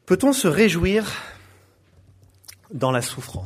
Peut-on se réjouir dans la souffrance ?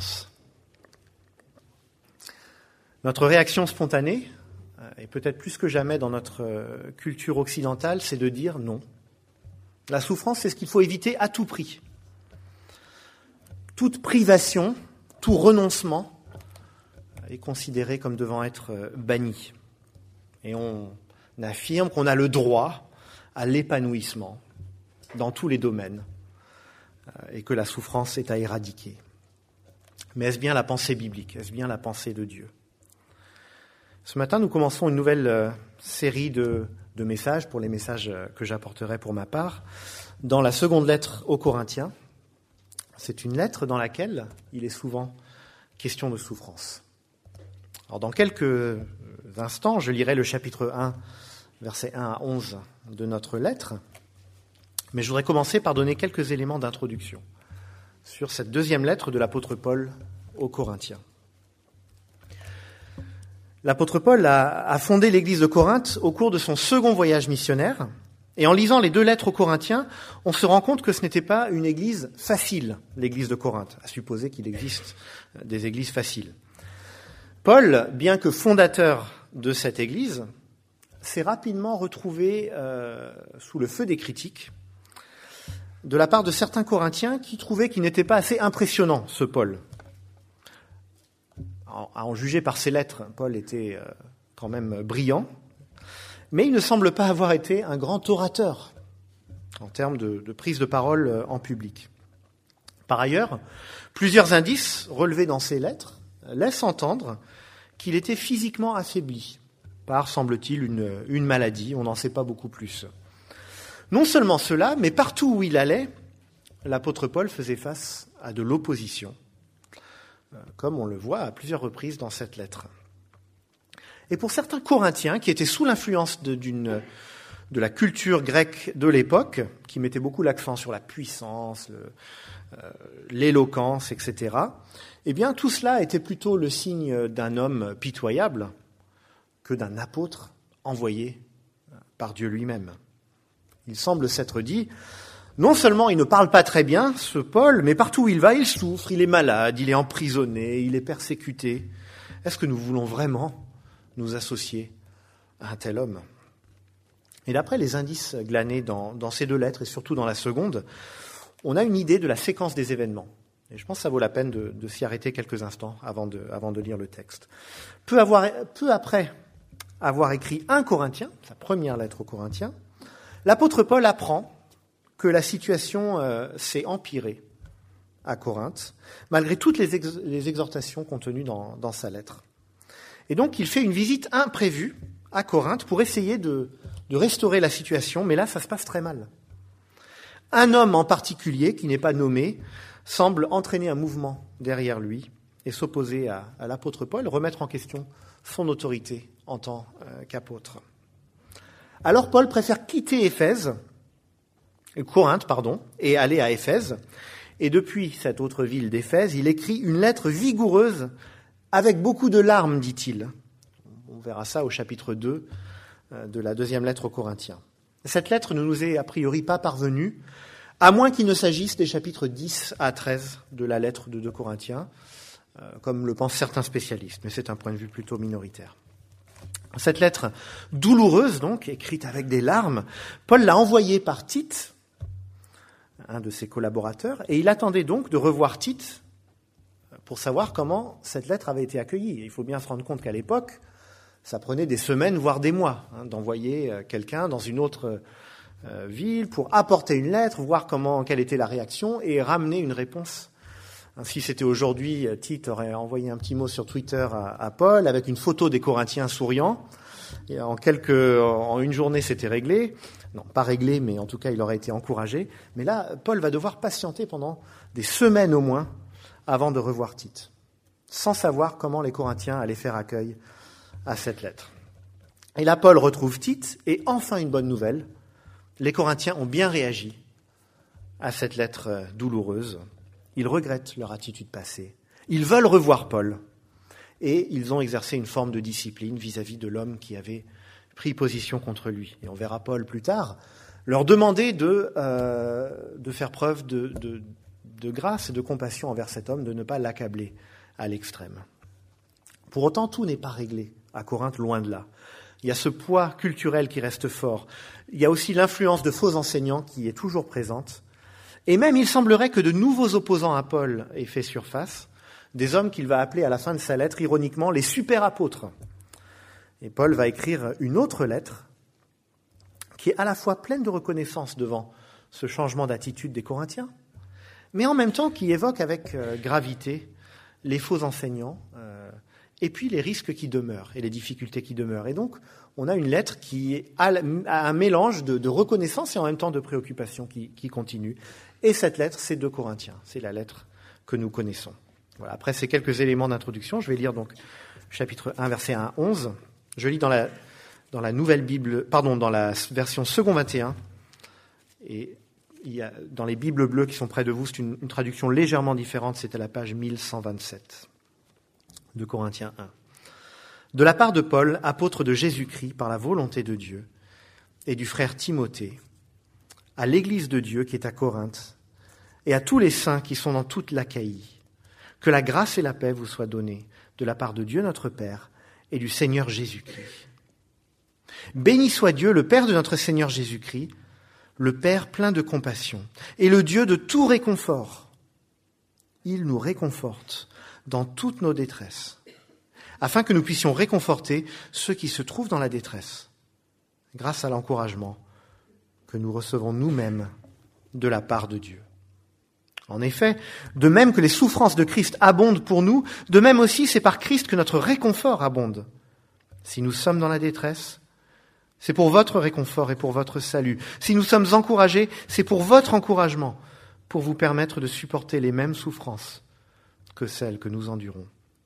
Notre réaction spontanée, et peut-être plus que jamais dans notre culture occidentale, c'est de dire non. La souffrance, c'est ce qu'il faut éviter à tout prix. Toute privation, tout renoncement est considéré comme devant être banni. Et on affirme qu'on a le droit à l'épanouissement dans tous les domaines et que la souffrance est à éradiquer. Mais est-ce bien la pensée biblique ? Est-ce bien la pensée de Dieu ? Ce matin, nous commençons une nouvelle série de messages, pour les messages que j'apporterai pour ma part, dans la seconde lettre aux Corinthiens. C'est une lettre dans laquelle il est souvent question de souffrance. Alors, dans quelques instants, je lirai le chapitre 1, versets 1 à 11 de notre lettre. Mais je voudrais commencer par donner quelques éléments d'introduction sur cette deuxième lettre de l'apôtre Paul aux Corinthiens. L'apôtre Paul a fondé l'église de Corinthe au cours de son second voyage missionnaire. Et en lisant les deux lettres aux Corinthiens, on se rend compte que ce n'était pas une église facile, l'église de Corinthe, à supposer qu'il existe des églises faciles. Paul, bien que fondateur de cette église, s'est rapidement retrouvé sous le feu des critiques de la part de certains Corinthiens qui trouvaient qu'il n'était pas assez impressionnant, ce Paul. À en juger par ses lettres, Paul était quand même brillant, mais il ne semble pas avoir été un grand orateur en termes de prise de parole en public. Par ailleurs, plusieurs indices relevés dans ses lettres laissent entendre qu'il était physiquement affaibli par, semble-t-il, une maladie, on n'en sait pas beaucoup plus. Non seulement cela, mais partout où il allait, l'apôtre Paul faisait face à de l'opposition, comme on le voit à plusieurs reprises dans cette lettre. Et pour certains Corinthiens qui étaient sous l'influence de la culture grecque de l'époque, qui mettait beaucoup l'accent sur la puissance, l'éloquence, etc., eh bien tout cela était plutôt le signe d'un homme pitoyable que d'un apôtre envoyé par Dieu lui-même. Il semble s'être dit, non seulement il ne parle pas très bien, ce Paul, mais partout où il va, il souffre, il est malade, il est emprisonné, il est persécuté. Est-ce que nous voulons vraiment nous associer à un tel homme ? Et d'après les indices glanés dans ces deux lettres, et surtout dans la seconde, on a une idée de la séquence des événements. Et je pense que ça vaut la peine de s'y arrêter quelques instants avant de lire le texte. Peu après avoir écrit 1 Corinthiens, sa première lettre aux Corinthiens, l'apôtre Paul apprend que la situation s'est empirée à Corinthe, malgré toutes les exhortations contenues dans sa lettre. Et donc, il fait une visite imprévue à Corinthe pour essayer de restaurer la situation, mais là, ça se passe très mal. Un homme en particulier, qui n'est pas nommé, semble entraîner un mouvement derrière lui et s'opposer à l'apôtre Paul, remettre en question son autorité en tant qu'apôtre. Alors Paul préfère quitter Corinthe, et aller à Éphèse. Et depuis cette autre ville d'Éphèse, il écrit une lettre vigoureuse avec beaucoup de larmes, dit-il. On verra ça au chapitre 2 de la deuxième lettre aux Corinthiens. Cette lettre ne nous est a priori pas parvenue, à moins qu'il ne s'agisse des chapitres 10 à 13 de la lettre de 2 Corinthiens, comme le pensent certains spécialistes, mais c'est un point de vue plutôt minoritaire. Cette lettre douloureuse, donc, écrite avec des larmes, Paul l'a envoyée par Tite, un de ses collaborateurs, et il attendait donc de revoir Tite pour savoir comment cette lettre avait été accueillie. Et il faut bien se rendre compte qu'à l'époque, ça prenait des semaines, voire des mois, d'envoyer quelqu'un dans une autre ville pour apporter une lettre, voir quelle était la réaction et ramener une réponse. Si c'était aujourd'hui, Tite aurait envoyé un petit mot sur Twitter à Paul avec une photo des Corinthiens souriants. Et en une journée, c'était réglé. Non, pas réglé, mais en tout cas, il aurait été encouragé. Mais là, Paul va devoir patienter pendant des semaines au moins avant de revoir Tite, sans savoir comment les Corinthiens allaient faire accueil à cette lettre. Et là, Paul retrouve Tite, et enfin une bonne nouvelle, les Corinthiens ont bien réagi à cette lettre douloureuse. Ils regrettent leur attitude passée. Ils veulent revoir Paul. Et ils ont exercé une forme de discipline vis-à-vis de l'homme qui avait pris position contre lui. Et on verra Paul plus tard leur demander de faire preuve de grâce et de compassion envers cet homme, de ne pas l'accabler à l'extrême. Pour autant, tout n'est pas réglé à Corinthe, loin de là. Il y a ce poids culturel qui reste fort. Il y a aussi l'influence de faux enseignants qui est toujours présente. Et même, il semblerait que de nouveaux opposants à Paul aient fait surface, des hommes qu'il va appeler à la fin de sa lettre, ironiquement, les super-apôtres. Et Paul va écrire une autre lettre qui est à la fois pleine de reconnaissance devant ce changement d'attitude des Corinthiens, mais en même temps qui évoque avec gravité les faux enseignants et puis les risques qui demeurent et les difficultés qui demeurent. Et donc, on a une lettre qui a un mélange de reconnaissance et en même temps de préoccupation qui continue. Et cette lettre, c'est 2 Corinthiens. C'est la lettre que nous connaissons. Voilà. Après ces quelques éléments d'introduction, je vais lire donc chapitre 1, versets 1 à 11. Je lis dans la nouvelle Bible, dans la version second 21. Et il y a, dans les Bibles bleues qui sont près de vous, c'est une traduction légèrement différente, c'est à la page 1127 de Corinthiens 1. De la part de Paul, apôtre de Jésus-Christ par la volonté de Dieu, et du frère Timothée, à l'Église de Dieu qui est à Corinthe, et à tous les saints qui sont dans toute l'Achaïe, que la grâce et la paix vous soient données de la part de Dieu notre Père et du Seigneur Jésus-Christ. Béni soit Dieu, le Père de notre Seigneur Jésus-Christ, le Père plein de compassion, et le Dieu de tout réconfort. Il nous réconforte dans toutes nos détresses, afin que nous puissions réconforter ceux qui se trouvent dans la détresse, grâce à l'encouragement que nous recevons nous-mêmes de la part de Dieu. En effet, de même que les souffrances de Christ abondent pour nous, de même aussi c'est par Christ que notre réconfort abonde. Si nous sommes dans la détresse, c'est pour votre réconfort et pour votre salut. Si nous sommes encouragés, c'est pour votre encouragement, pour vous permettre de supporter les mêmes souffrances que celles que nous endurons.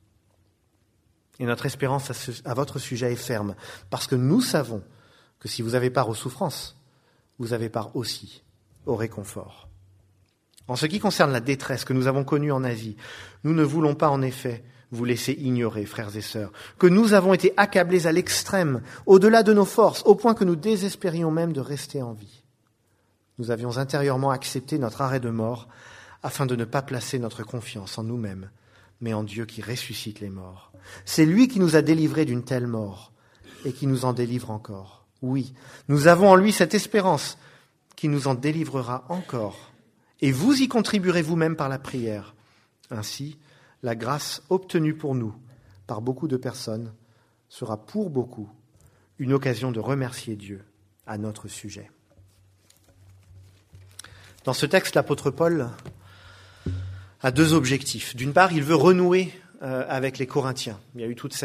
Et notre espérance à votre sujet est ferme, parce que nous savons que si vous avez part aux souffrances, vous avez part aussi au réconfort. En ce qui concerne la détresse que nous avons connue en Asie, nous ne voulons pas en effet vous laisser ignorer, frères et sœurs, que nous avons été accablés à l'extrême, au-delà de nos forces, au point que nous désespérions même de rester en vie. Nous avions intérieurement accepté notre arrêt de mort, afin de ne pas placer notre confiance en nous-mêmes, mais en Dieu qui ressuscite les morts. C'est lui qui nous a délivrés d'une telle mort, et qui nous en délivre encore. Oui, nous avons en lui cette espérance, qui nous en délivrera encore. Et vous y contribuerez vous-même par la prière. Ainsi, la grâce obtenue pour nous par beaucoup de personnes sera pour beaucoup une occasion de remercier Dieu à notre sujet. Dans ce texte, l'apôtre Paul a 2 objectifs. D'une part, il veut renouer avec les Corinthiens. Il y a eu tout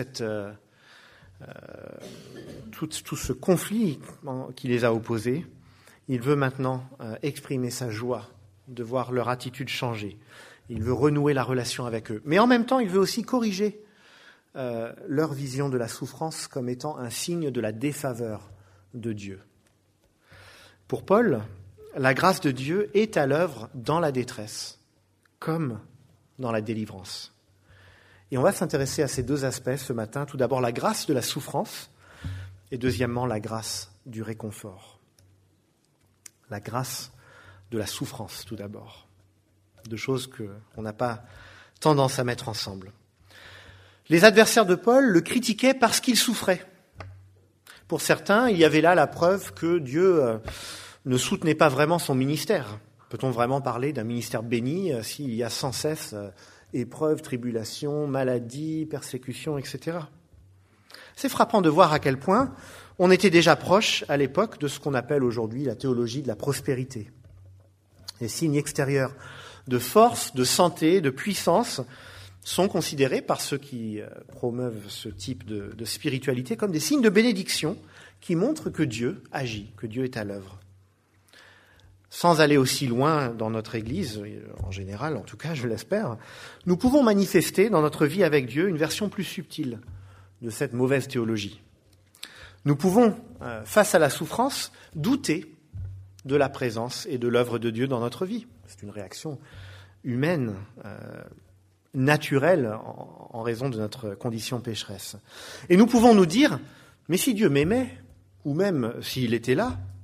ce conflit qui les a opposés. Il veut maintenant exprimer sa joie de voir leur attitude changer. Il veut renouer la relation avec eux. Mais en même temps, il veut aussi corriger leur vision de la souffrance comme étant un signe de la défaveur de Dieu. Pour Paul, la grâce de Dieu est à l'œuvre dans la détresse, comme dans la délivrance. Et on va s'intéresser à ces 2 aspects ce matin. Tout d'abord, la grâce de la souffrance et deuxièmement, la grâce du réconfort. La grâce de la souffrance, tout d'abord. 2 choses qu'on n'a pas tendance à mettre ensemble. Les adversaires de Paul le critiquaient parce qu'il souffrait. Pour certains, il y avait là la preuve que Dieu ne soutenait pas vraiment son ministère. Peut-on vraiment parler d'un ministère béni s'il y a sans cesse épreuves, tribulations, maladies, persécutions, etc. C'est frappant de voir à quel point on était déjà proche à l'époque de ce qu'on appelle aujourd'hui la théologie de la prospérité. Les signes extérieurs de force, de santé, de puissance sont considérés par ceux qui promeuvent ce type de spiritualité comme des signes de bénédiction qui montrent que Dieu agit, que Dieu est à l'œuvre. Sans aller aussi loin dans notre Église, en général, en tout cas, je l'espère, nous pouvons manifester dans notre vie avec Dieu une version plus subtile de cette mauvaise théologie. Nous pouvons, face à la souffrance, douter de la présence et de l'œuvre de Dieu dans notre vie. C'est une réaction humaine, naturelle, en raison de notre condition pécheresse. Et nous pouvons nous dire, mais si Dieu m'aimait, ou même s'il était là,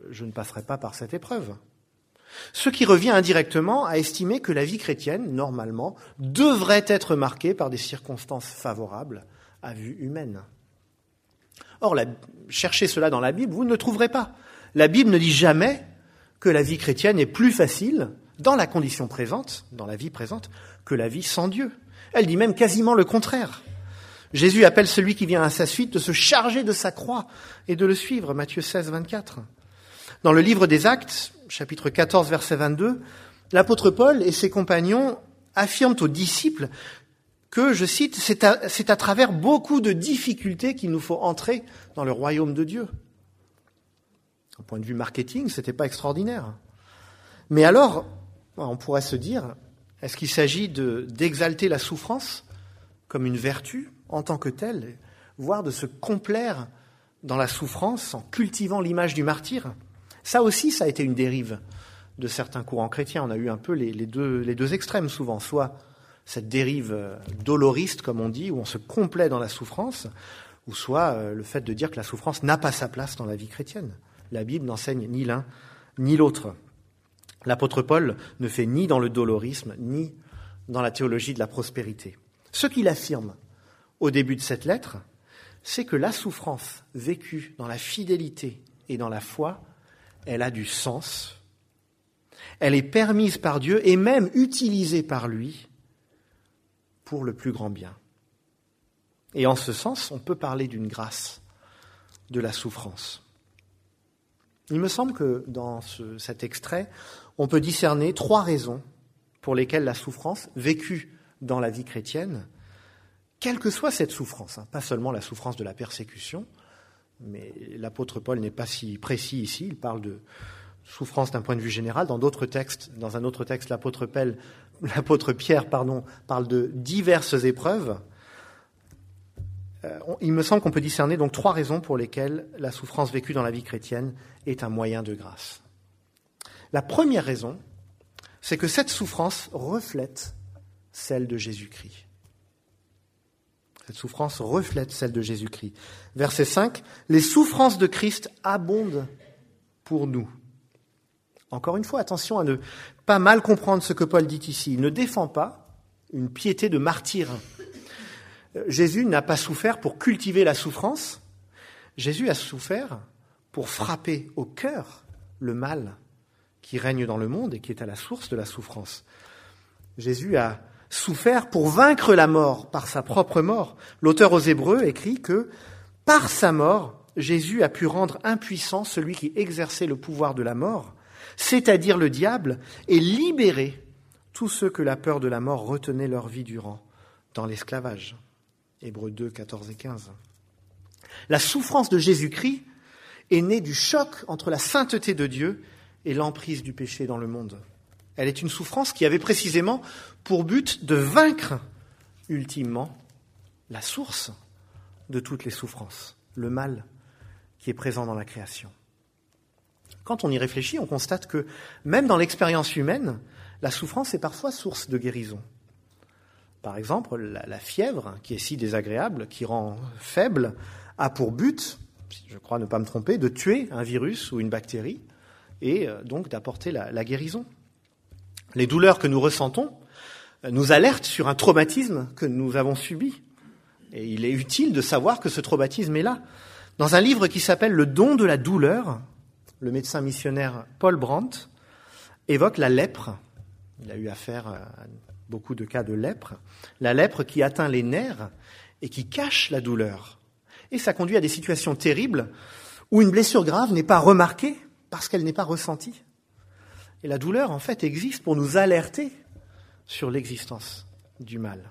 je ne passerai pas par cette épreuve. Ce qui revient indirectement à estimer que la vie chrétienne, normalement, devrait être marquée par des circonstances favorables à vue humaine. Or, cherchez cela dans la Bible, vous ne le trouverez pas. La Bible ne dit jamais que la vie chrétienne est plus facile, dans la condition présente, dans la vie présente, que la vie sans Dieu. Elle dit même quasiment le contraire. Jésus appelle celui qui vient à sa suite de se charger de sa croix et de le suivre, Matthieu 16, 24. Dans le livre des Actes, chapitre 14, verset 22, l'apôtre Paul et ses compagnons affirment aux disciples que, je cite, c'est à travers beaucoup de difficultés qu'il nous faut entrer dans le royaume de Dieu. Au point de vue marketing, c'était pas extraordinaire. Mais alors, on pourrait se dire, est-ce qu'il s'agit d'exalter la souffrance comme une vertu en tant que telle, voire de se complaire dans la souffrance en cultivant l'image du martyr? Ça aussi, ça a été une dérive de certains courants chrétiens. On a eu un peu les deux extrêmes souvent, soit cette dérive doloriste, comme on dit, où on se complaît dans la souffrance, ou soit le fait de dire que la souffrance n'a pas sa place dans la vie chrétienne. La Bible n'enseigne ni l'un ni l'autre. L'apôtre Paul ne fait ni dans le dolorisme, ni dans la théologie de la prospérité. Ce qu'il affirme au début de cette lettre, c'est que la souffrance vécue dans la fidélité et dans la foi, elle a du sens, elle est permise par Dieu et même utilisée par lui pour le plus grand bien. Et en ce sens, on peut parler d'une grâce de la souffrance. Il me semble que dans cet extrait, on peut discerner 3 raisons pour lesquelles la souffrance, vécue dans la vie chrétienne, quelle que soit cette souffrance, pas seulement la souffrance de la persécution, mais l'apôtre Paul n'est pas si précis ici, il parle de souffrance d'un point de vue général. Dans un autre texte, l'apôtre Pierre parle de diverses épreuves. Il me semble qu'on peut discerner donc 3 raisons pour lesquelles la souffrance vécue dans la vie chrétienne est un moyen de grâce. La première raison, c'est que cette souffrance reflète celle de Jésus-Christ. Cette souffrance reflète celle de Jésus-Christ. Verset 5, « Les souffrances de Christ abondent pour nous. » Encore une fois, attention à ne pas mal comprendre ce que Paul dit ici. Il ne défend pas une piété de martyr. Jésus n'a pas souffert pour cultiver la souffrance. Jésus a souffert pour frapper au cœur le mal qui règne dans le monde et qui est à la source de la souffrance. Jésus a souffert pour vaincre la mort par sa propre mort. L'auteur aux Hébreux écrit que par sa mort, Jésus a pu rendre impuissant celui qui exerçait le pouvoir de la mort, c'est-à-dire le diable, et libérer tous ceux que la peur de la mort retenait leur vie durant dans l'esclavage. Hébreux 2, 14 et 15. La souffrance de Jésus-Christ est née du choc entre la sainteté de Dieu et l'emprise du péché dans le monde. Elle est une souffrance qui avait précisément pour but de vaincre ultimement la source de toutes les souffrances, le mal qui est présent dans la création. Quand on y réfléchit, on constate que même dans l'expérience humaine, la souffrance est parfois source de guérison. Par exemple, la fièvre, qui est si désagréable, qui rend faible, a pour but, je crois ne pas me tromper, de tuer un virus ou une bactérie et donc d'apporter la guérison. Les douleurs que nous ressentons nous alertent sur un traumatisme que nous avons subi. Et il est utile de savoir que ce traumatisme est là. Dans un livre qui s'appelle « Le don de la douleur », le médecin missionnaire Paul Brandt évoque la lèpre. Il a eu affaire à beaucoup de cas de lèpre. La lèpre qui atteint les nerfs et qui cache la douleur. Et ça conduit à des situations terribles où une blessure grave n'est pas remarquée parce qu'elle n'est pas ressentie. Et la douleur, en fait, existe pour nous alerter sur l'existence du mal.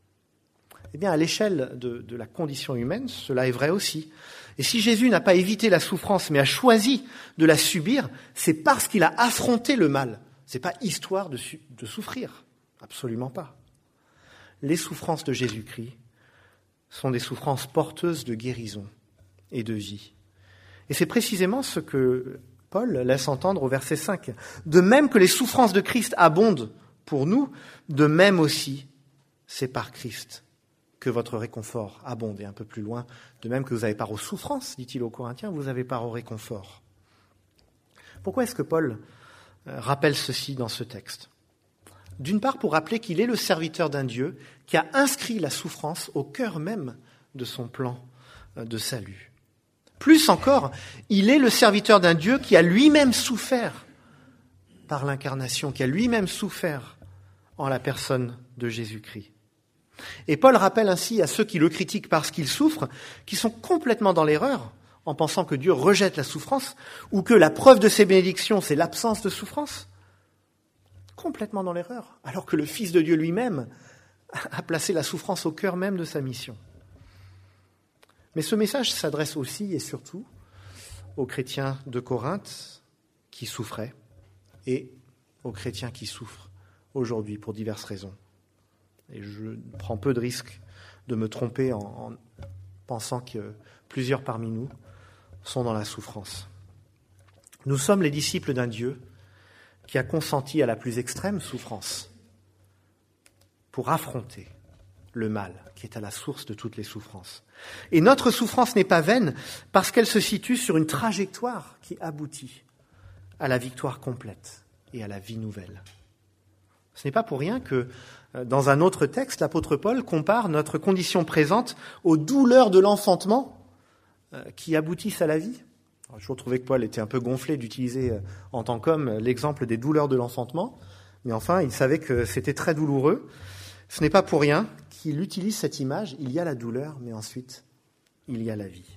Eh bien, à l'échelle de la condition humaine, cela est vrai aussi. Et si Jésus n'a pas évité la souffrance, mais a choisi de la subir, c'est parce qu'il a affronté le mal. C'est pas histoire de souffrir. Absolument pas. Les souffrances de Jésus-Christ sont des souffrances porteuses de guérison et de vie. Et c'est précisément ce que Paul laisse entendre au verset 5. De même que les souffrances de Christ abondent pour nous, de même aussi, c'est par Christ que votre réconfort abonde. Et un peu plus loin, de même que vous avez part aux souffrances, dit-il aux Corinthiens, vous avez part au réconfort. Pourquoi est-ce que Paul rappelle ceci dans ce texte ? D'une part, pour rappeler qu'il est le serviteur d'un Dieu qui a inscrit la souffrance au cœur même de son plan de salut. Plus encore, il est le serviteur d'un Dieu qui a lui-même souffert par l'incarnation, qui a lui-même souffert en la personne de Jésus-Christ. Et Paul rappelle ainsi à ceux qui le critiquent parce qu'il souffre, qui sont complètement dans l'erreur, en pensant que Dieu rejette la souffrance, ou que la preuve de ses bénédictions, c'est l'absence de souffrance. Complètement dans l'erreur, alors que le Fils de Dieu lui-même a placé la souffrance au cœur même de sa mission. Mais ce message s'adresse aussi et surtout aux chrétiens de Corinthe qui souffraient et aux chrétiens qui souffrent aujourd'hui pour diverses raisons. Et je prends peu de risques de me tromper en pensant que plusieurs parmi nous sont dans la souffrance. Nous sommes les disciples d'un Dieu qui a consenti à la plus extrême souffrance pour affronter le mal qui est à la source de toutes les souffrances. Et notre souffrance n'est pas vaine parce qu'elle se situe sur une trajectoire qui aboutit à la victoire complète et à la vie nouvelle. Ce n'est pas pour rien que, dans un autre texte, l'apôtre Paul compare notre condition présente aux douleurs de l'enfantement qui aboutissent à la vie. Alors, je trouvais que Paul était un peu gonflé d'utiliser en tant qu'homme l'exemple des douleurs de l'enfantement, mais enfin, il savait que c'était très douloureux. Ce n'est pas pour rien qu'il utilise cette image. Il y a la douleur, mais ensuite, il y a la vie.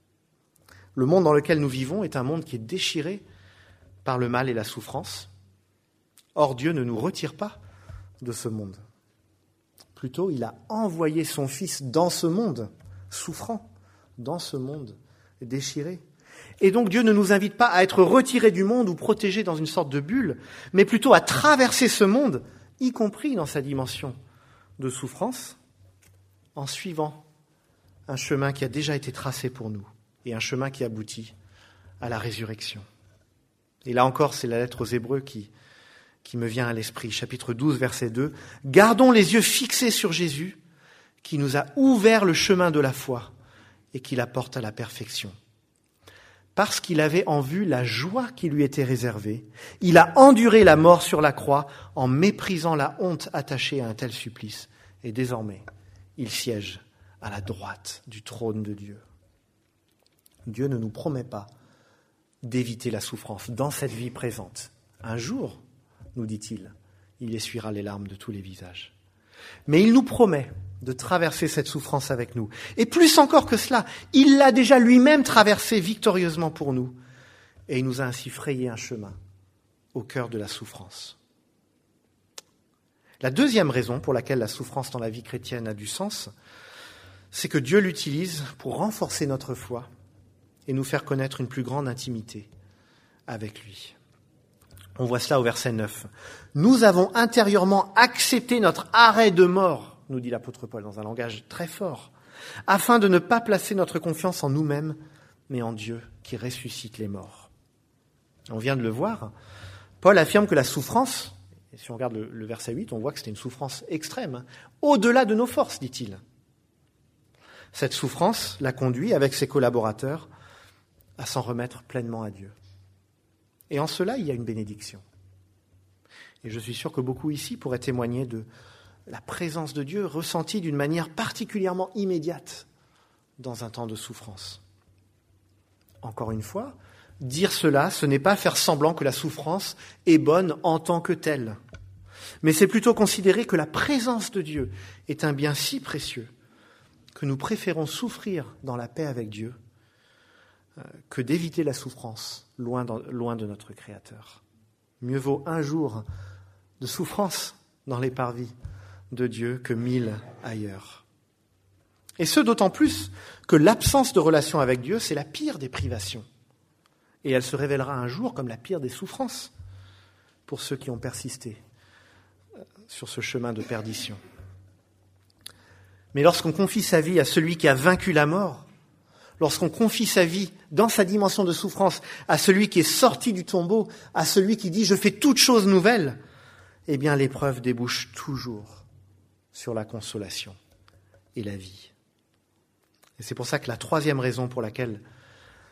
Le monde dans lequel nous vivons est un monde qui est déchiré par le mal et la souffrance. Or, Dieu ne nous retire pas de ce monde. Plutôt, il a envoyé son Fils dans ce monde, souffrant, dans ce monde déchiré. Et donc, Dieu ne nous invite pas à être retirés du monde ou protégés dans une sorte de bulle, mais plutôt à traverser ce monde, y compris dans sa dimension de souffrance, en suivant un chemin qui a déjà été tracé pour nous et un chemin qui aboutit à la résurrection. Et là encore, c'est la lettre aux Hébreux qui me vient à l'esprit. Chapitre 12, verset 2. « Gardons les yeux fixés sur Jésus, qui nous a ouvert le chemin de la foi et qui la porte à la perfection. Parce qu'il avait en vue la joie qui lui était réservée, il a enduré la mort sur la croix en méprisant la honte attachée à un tel supplice. Et désormais, il siège à la droite du trône de Dieu. » Dieu ne nous promet pas d'éviter la souffrance dans cette vie présente. Un jour, nous dit-il, il essuiera les larmes de tous les visages. Mais il nous promet de traverser cette souffrance avec nous. Et plus encore que cela, il l'a déjà lui-même traversée victorieusement pour nous. Et il nous a ainsi frayé un chemin au cœur de la souffrance. La deuxième raison pour laquelle la souffrance dans la vie chrétienne a du sens, c'est que Dieu l'utilise pour renforcer notre foi et nous faire connaître une plus grande intimité avec lui. On voit cela au verset 9. « Nous avons intérieurement accepté notre arrêt de mort, nous dit l'apôtre Paul dans un langage très fort, afin de ne pas placer notre confiance en nous-mêmes, mais en Dieu qui ressuscite les morts. » On vient de le voir, Paul affirme que la souffrance, et si on regarde le verset 8, on voit que c'était une souffrance extrême, au-delà de nos forces, dit-il. Cette souffrance l'a conduit, avec ses collaborateurs, à s'en remettre pleinement à Dieu. Et en cela, il y a une bénédiction. Et je suis sûr que beaucoup ici pourraient témoigner de la présence de Dieu ressentie d'une manière particulièrement immédiate dans un temps de souffrance. Encore une fois, dire cela, ce n'est pas faire semblant que la souffrance est bonne en tant que telle, mais c'est plutôt considérer que la présence de Dieu est un bien si précieux que nous préférons souffrir dans la paix avec Dieu que d'éviter la souffrance loin de notre Créateur. Mieux vaut un jour de souffrance dans les parvis de Dieu que 1000 ailleurs. Et ce, d'autant plus que l'absence de relation avec Dieu, c'est la pire des privations. Et elle se révélera un jour comme la pire des souffrances pour ceux qui ont persisté sur ce chemin de perdition. Mais lorsqu'on confie sa vie à celui qui a vaincu la mort, lorsqu'on confie sa vie dans sa dimension de souffrance à celui qui est sorti du tombeau, à celui qui dit « je fais toutes choses nouvelles », eh bien l'épreuve débouche toujours sur la consolation et la vie. Et c'est pour ça que la troisième raison pour laquelle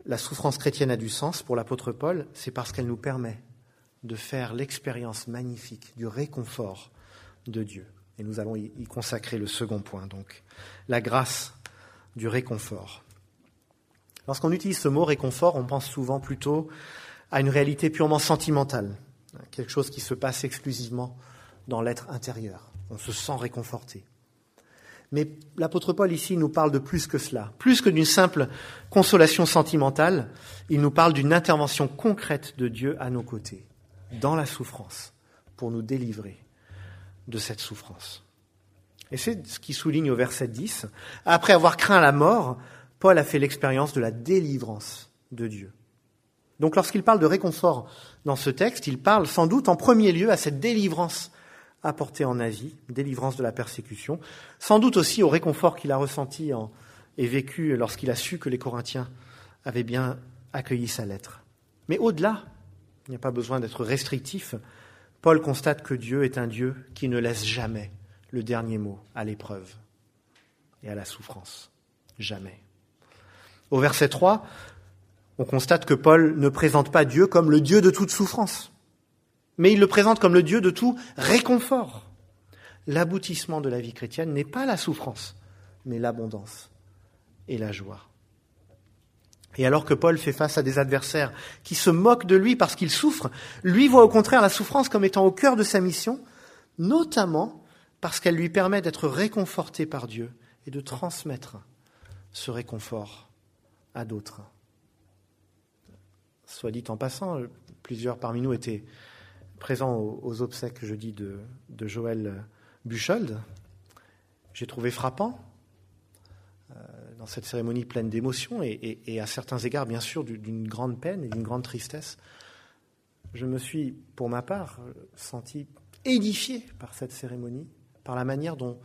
la souffrance chrétienne a du sens pour l'apôtre Paul, c'est parce qu'elle nous permet de faire l'expérience magnifique du réconfort de Dieu. Et nous allons y consacrer le second point, donc, la grâce du réconfort. Lorsqu'on utilise ce mot réconfort, on pense souvent plutôt à une réalité purement sentimentale, quelque chose qui se passe exclusivement dans l'être intérieur. On se sent réconforté. Mais l'apôtre Paul ici nous parle de plus que cela. Plus que d'une simple consolation sentimentale, il nous parle d'une intervention concrète de Dieu à nos côtés, dans la souffrance, pour nous délivrer de cette souffrance. Et c'est ce qui souligne au verset 10. Après avoir craint la mort, Paul a fait l'expérience de la délivrance de Dieu. Donc lorsqu'il parle de réconfort dans ce texte, il parle sans doute en premier lieu à cette délivrance apportée en Asie, délivrance de la persécution, sans doute aussi au réconfort qu'il a ressenti et vécu lorsqu'il a su que les Corinthiens avaient bien accueilli sa lettre. Mais au-delà, il n'y a pas besoin d'être restrictif, Paul constate que Dieu est un Dieu qui ne laisse jamais le dernier mot à l'épreuve et à la souffrance. Jamais. Au verset 3, on constate que Paul ne présente pas Dieu comme le Dieu de toute souffrance, mais il le présente comme le Dieu de tout réconfort. L'aboutissement de la vie chrétienne n'est pas la souffrance, mais l'abondance et la joie. Et alors que Paul fait face à des adversaires qui se moquent de lui parce qu'il souffre, lui voit au contraire la souffrance comme étant au cœur de sa mission, notamment parce qu'elle lui permet d'être réconforté par Dieu et de transmettre ce réconfort à d'autres. Soit dit en passant, plusieurs parmi nous étaient présents aux obsèques jeudi de Joël Buchold. J'ai trouvé frappant, dans cette cérémonie pleine d'émotions et à certains égards, bien sûr, d'une grande peine et d'une grande tristesse, je me suis, pour ma part, senti édifié par cette cérémonie, par la manière dont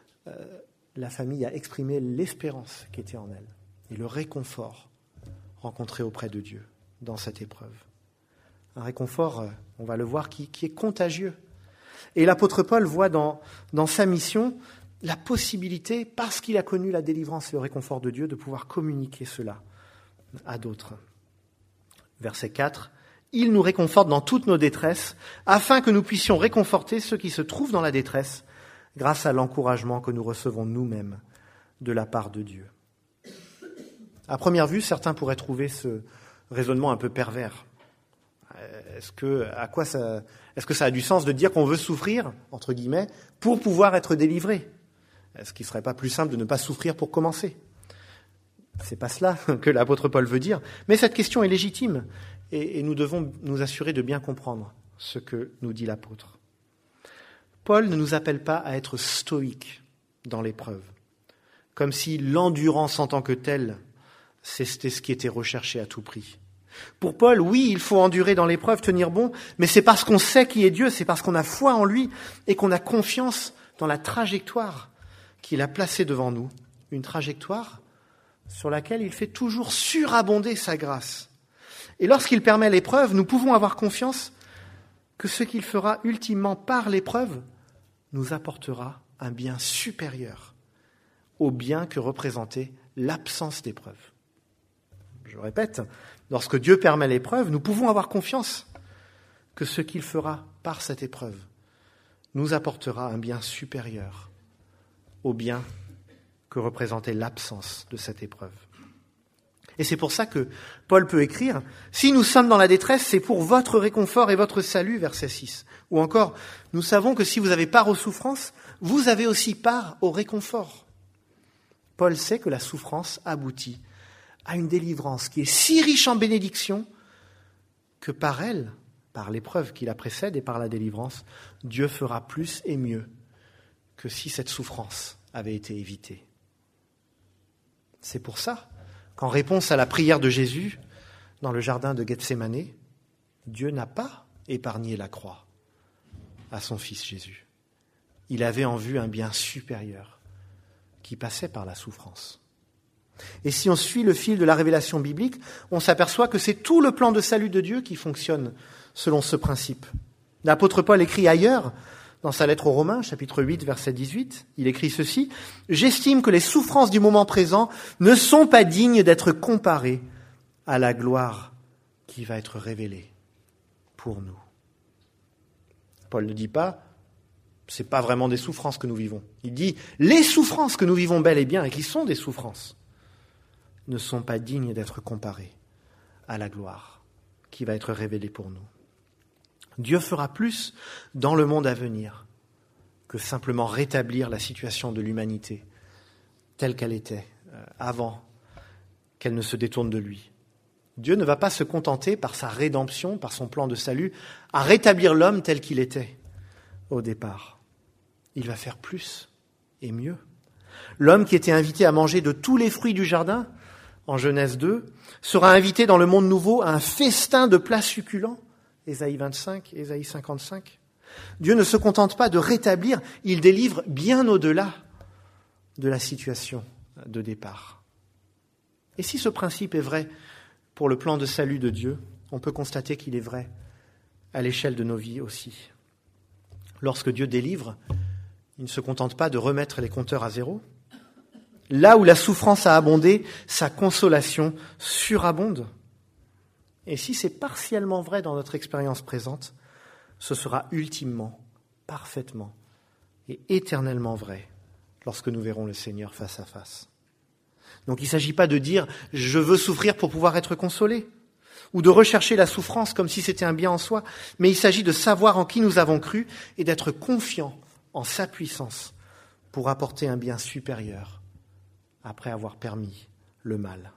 la famille a exprimé l'espérance qui était en elle et le réconfort rencontré auprès de Dieu dans cette épreuve. Un réconfort, on va le voir, qui est contagieux. Et l'apôtre Paul voit dans sa mission la possibilité, parce qu'il a connu la délivrance et le réconfort de Dieu, de pouvoir communiquer cela à d'autres. Verset 4, « Il nous réconforte dans toutes nos détresses, afin que nous puissions réconforter ceux qui se trouvent dans la détresse, grâce à l'encouragement que nous recevons nous-mêmes de la part de Dieu. » À première vue, certains pourraient trouver ce raisonnement un peu pervers. Est-ce que ça a du sens de dire qu'on veut souffrir, entre guillemets, pour pouvoir être délivré ? Est-ce qu'il ne serait pas plus simple de ne pas souffrir pour commencer ? C'est pas cela que l'apôtre Paul veut dire, mais cette question est légitime et nous devons nous assurer de bien comprendre ce que nous dit l'apôtre. Paul ne nous appelle pas à être stoïques dans l'épreuve, comme si l'endurance en tant que telle, c'était ce qui était recherché à tout prix. Pour Paul, oui, il faut endurer dans l'épreuve, tenir bon, mais c'est parce qu'on sait qui est Dieu, c'est parce qu'on a foi en lui et qu'on a confiance dans la trajectoire qu'il a placée devant nous, une trajectoire sur laquelle il fait toujours surabonder sa grâce. Et lorsqu'il permet l'épreuve, nous pouvons avoir confiance que ce qu'il fera ultimement par l'épreuve nous apportera un bien supérieur au bien que représentait l'absence d'épreuve. Je répète, lorsque Dieu permet l'épreuve, nous pouvons avoir confiance que ce qu'il fera par cette épreuve nous apportera un bien supérieur au bien que représentait l'absence de cette épreuve. Et c'est pour ça que Paul peut écrire « Si nous sommes dans la détresse, c'est pour votre réconfort et votre salut » verset 6. Ou encore « Nous savons que si vous avez part aux souffrances, vous avez aussi part au réconfort. » Paul sait que la souffrance aboutit à une délivrance qui est si riche en bénédictions que par elle, par l'épreuve qui la précède et par la délivrance, Dieu fera plus et mieux que si cette souffrance avait été évitée. C'est pour ça qu'en réponse à la prière de Jésus dans le jardin de Gethsémane, Dieu n'a pas épargné la croix à son fils Jésus. Il avait en vue un bien supérieur qui passait par la souffrance. Et si on suit le fil de la révélation biblique, on s'aperçoit que c'est tout le plan de salut de Dieu qui fonctionne selon ce principe. L'apôtre Paul écrit ailleurs, dans sa lettre aux Romains, chapitre 8, verset 18, il écrit ceci, « J'estime que les souffrances du moment présent ne sont pas dignes d'être comparées à la gloire qui va être révélée pour nous. Paul ne dit pas, c'est pas vraiment des souffrances que nous vivons. Il dit, les souffrances que nous vivons bel et bien, et qui sont des souffrances, ne sont pas dignes d'être comparées à la gloire qui va être révélée pour nous. Dieu fera plus dans le monde à venir que simplement rétablir la situation de l'humanité telle qu'elle était avant qu'elle ne se détourne de lui. Dieu ne va pas se contenter, par sa rédemption, par son plan de salut, à rétablir l'homme tel qu'il était au départ. Il va faire plus et mieux. L'homme qui était invité à manger de tous les fruits du jardin, en Genèse 2, sera invité dans le monde nouveau à un festin de plats succulents, Ésaïe 25, Ésaïe 55. Dieu ne se contente pas de rétablir, il délivre bien au-delà de la situation de départ. Et si ce principe est vrai pour le plan de salut de Dieu, on peut constater qu'il est vrai à l'échelle de nos vies aussi. Lorsque Dieu délivre, il ne se contente pas de remettre les compteurs à zéro. Là où la souffrance a abondé, sa consolation surabonde. Et si c'est partiellement vrai dans notre expérience présente, ce sera ultimement, parfaitement et éternellement vrai lorsque nous verrons le Seigneur face à face. Donc il ne s'agit pas de dire « je veux souffrir pour pouvoir être consolé » ou de rechercher la souffrance comme si c'était un bien en soi, mais il s'agit de savoir en qui nous avons cru et d'être confiants en sa puissance pour apporter un bien supérieur après avoir permis le mal.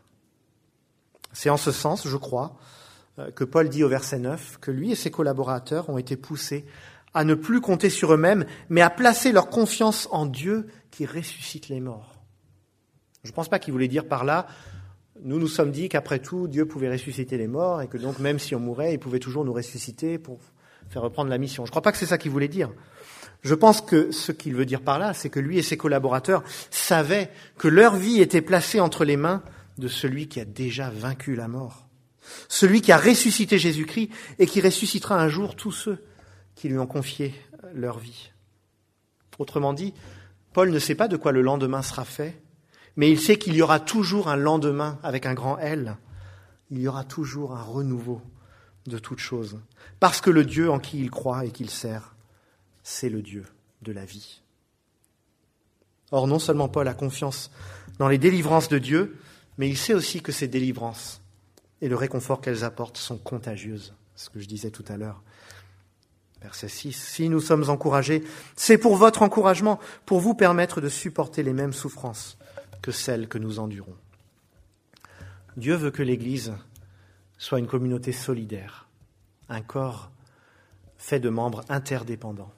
C'est en ce sens, je crois, que Paul dit au verset 9 que lui et ses collaborateurs ont été poussés à ne plus compter sur eux-mêmes, mais à placer leur confiance en Dieu qui ressuscite les morts. Je ne pense pas qu'il voulait dire par là, nous sommes dit qu'après tout, Dieu pouvait ressusciter les morts et que donc même si on mourait, il pouvait toujours nous ressusciter pour faire reprendre la mission. Je ne crois pas que c'est ça qu'il voulait dire. Je pense que ce qu'il veut dire par là, c'est que lui et ses collaborateurs savaient que leur vie était placée entre les mains de celui qui a déjà vaincu la mort. Celui qui a ressuscité Jésus-Christ et qui ressuscitera un jour tous ceux qui lui ont confié leur vie. Autrement dit, Paul ne sait pas de quoi le lendemain sera fait, mais il sait qu'il y aura toujours un lendemain avec un grand L. Il y aura toujours un renouveau de toutes choses. Parce que le Dieu en qui il croit et qu'il sert, c'est le Dieu de la vie. Or, non seulement Paul a confiance dans les délivrances de Dieu, mais il sait aussi que ces délivrances et le réconfort qu'elles apportent sont contagieuses. Ce que je disais tout à l'heure. Verset 6. Si nous sommes encouragés, c'est pour votre encouragement, pour vous permettre de supporter les mêmes souffrances que celles que nous endurons. Dieu veut que l'Église soit une communauté solidaire, un corps fait de membres interdépendants.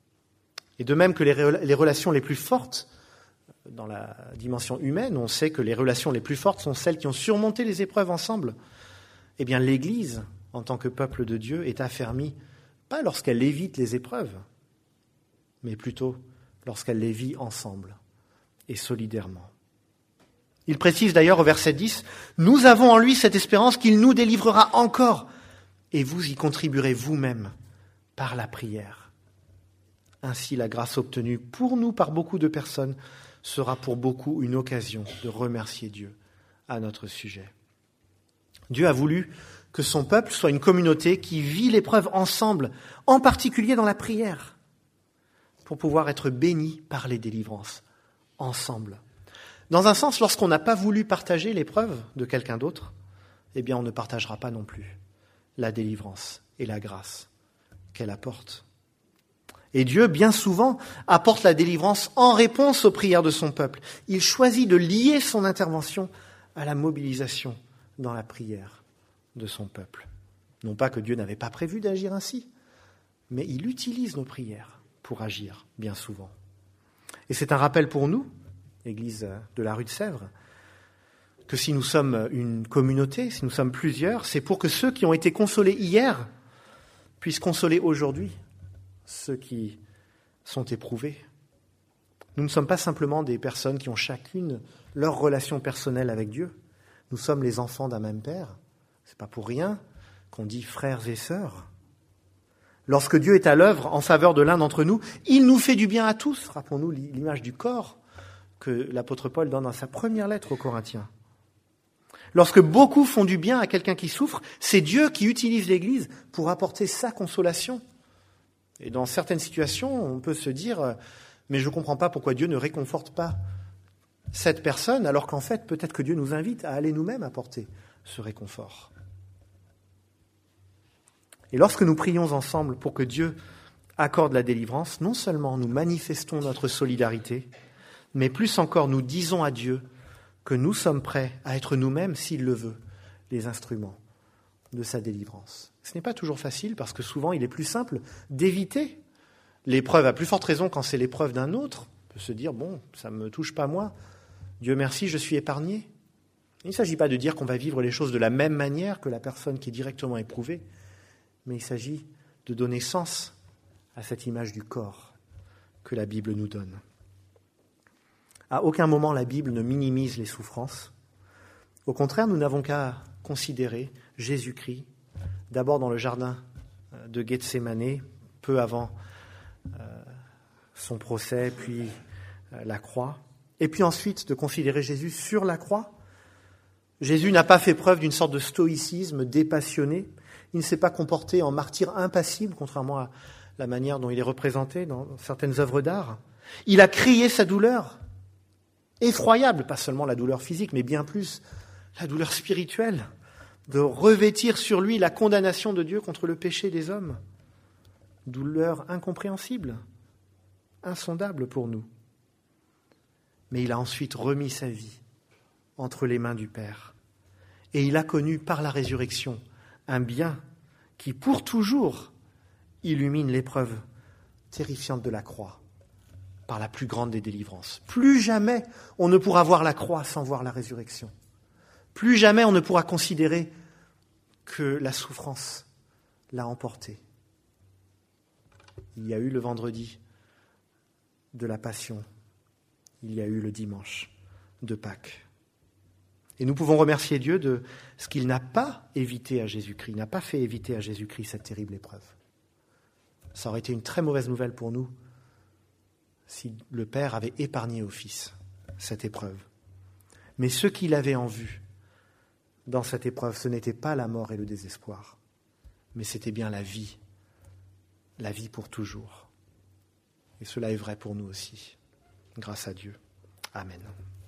Et de même que les relations les plus fortes, dans la dimension humaine, on sait que les relations les plus fortes sont celles qui ont surmonté les épreuves ensemble. Eh bien, l'Église, en tant que peuple de Dieu, est affermie, pas lorsqu'elle évite les épreuves, mais plutôt lorsqu'elle les vit ensemble et solidairement. Il précise d'ailleurs au verset 10, « Nous avons en lui cette espérance qu'il nous délivrera encore, et vous y contribuerez vous-même par la prière. Ainsi, la grâce obtenue pour nous par beaucoup de personnes sera pour beaucoup une occasion de remercier Dieu à notre sujet. » Dieu a voulu que son peuple soit une communauté qui vit l'épreuve ensemble, en particulier dans la prière, pour pouvoir être béni par les délivrances, ensemble. Dans un sens, lorsqu'on n'a pas voulu partager l'épreuve de quelqu'un d'autre, eh bien on ne partagera pas non plus la délivrance et la grâce qu'elle apporte. Et Dieu, bien souvent, apporte la délivrance en réponse aux prières de son peuple. Il choisit de lier son intervention à la mobilisation dans la prière de son peuple. Non pas que Dieu n'avait pas prévu d'agir ainsi, mais il utilise nos prières pour agir, bien souvent. Et c'est un rappel pour nous, Église de la rue de Sèvres, que si nous sommes une communauté, si nous sommes plusieurs, c'est pour que ceux qui ont été consolés hier puissent consoler aujourd'hui ceux qui sont éprouvés. Nous ne sommes pas simplement des personnes qui ont chacune leur relation personnelle avec Dieu. Nous sommes les enfants d'un même Père. Ce n'est pas pour rien qu'on dit frères et sœurs. Lorsque Dieu est à l'œuvre en faveur de l'un d'entre nous, il nous fait du bien à tous. Rappelons-nous l'image du corps que l'apôtre Paul donne dans sa première lettre aux Corinthiens. Lorsque beaucoup font du bien à quelqu'un qui souffre, c'est Dieu qui utilise l'Église pour apporter sa consolation. Et dans certaines situations, on peut se dire « mais je ne comprends pas pourquoi Dieu ne réconforte pas cette personne, alors qu'en fait, peut-être que Dieu nous invite à aller nous-mêmes apporter ce réconfort. » Et lorsque nous prions ensemble pour que Dieu accorde la délivrance, non seulement nous manifestons notre solidarité, mais plus encore nous disons à Dieu que nous sommes prêts à être nous-mêmes, s'il le veut, les instruments de sa délivrance. Ce n'est pas toujours facile parce que souvent il est plus simple d'éviter l'épreuve, à plus forte raison quand c'est l'épreuve d'un autre. On peut se dire, bon, ça ne me touche pas moi, Dieu merci, je suis épargné. Il ne s'agit pas de dire qu'on va vivre les choses de la même manière que la personne qui est directement éprouvée, mais il s'agit de donner sens à cette image du corps que la Bible nous donne. À aucun moment la Bible ne minimise les souffrances. Au contraire, nous n'avons qu'à considérer Jésus-Christ, d'abord dans le jardin de Gethsémanée, peu avant son procès, puis la croix, et puis ensuite de considérer Jésus sur la croix. Jésus n'a pas fait preuve d'une sorte de stoïcisme dépassionné. Il ne s'est pas comporté en martyr impassible, contrairement à la manière dont il est représenté dans certaines œuvres d'art. Il a crié sa douleur, effroyable, pas seulement la douleur physique, mais bien plus la douleur spirituelle, de revêtir sur lui la condamnation de Dieu contre le péché des hommes. Douleur incompréhensible, insondable pour nous. Mais il a ensuite remis sa vie entre les mains du Père. Et il a connu par la résurrection un bien qui, pour toujours, illumine l'épreuve terrifiante de la croix par la plus grande des délivrances. Plus jamais on ne pourra voir la croix sans voir la résurrection. Plus jamais on ne pourra considérer que la souffrance l'a emporté. Il y a eu le vendredi de la Passion, il y a eu le dimanche de Pâques. Et nous pouvons remercier Dieu de ce qu'il n'a pas évité à Jésus-Christ, n'a pas fait éviter à Jésus-Christ cette terrible épreuve. Ça aurait été une très mauvaise nouvelle pour nous si le Père avait épargné au Fils cette épreuve. Mais ce qu'il avait en vue dans cette épreuve, ce n'était pas la mort et le désespoir, mais c'était bien la vie pour toujours. Et cela est vrai pour nous aussi, grâce à Dieu. Amen.